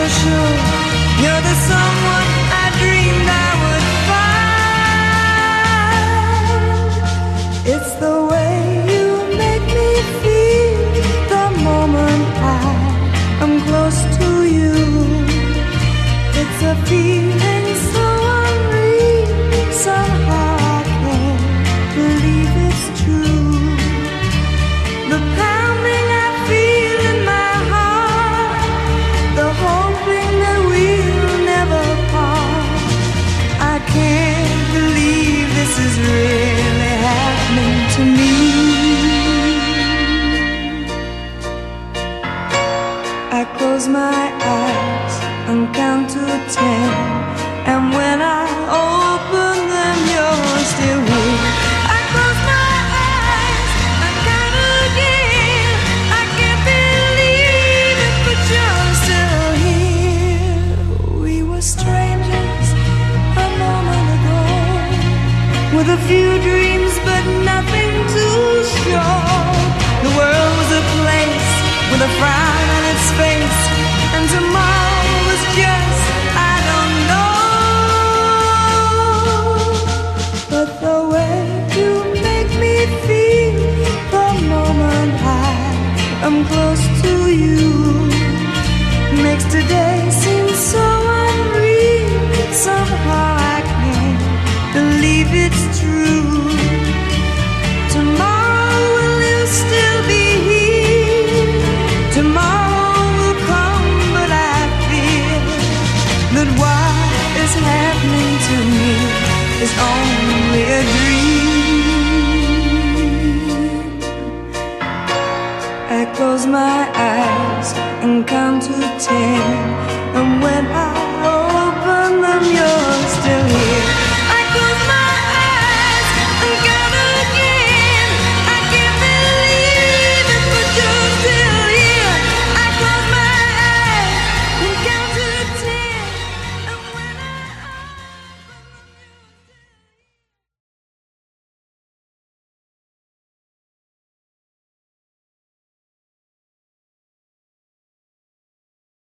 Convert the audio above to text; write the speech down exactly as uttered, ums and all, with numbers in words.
sure you're the someone I dreamed I would find. It's the way you make me feel the moment I am close to you. It's a feeling so unreal, somehow I can't believe it's true. The pounding I feel in my heart, the hoping that we'll never part. I can't believe this is really happening to me. I close my eyes and count to ten, and when I open them, you're still here. I close my eyes and count again. I can't believe it, but you're still here. We were strangers a moment ago, with a few dreams but nothing to show. The world was a place with a frown on its face, and tomorrow was just, I don't know. But the way you make me feel the moment I am close to you makes today seem so unreal. Somehow I can't believe it's true. Tomorrow will you still be here? Tomorrow will come, but I fear that what is happening to me is only a dream. I close my eyes and count to ten, and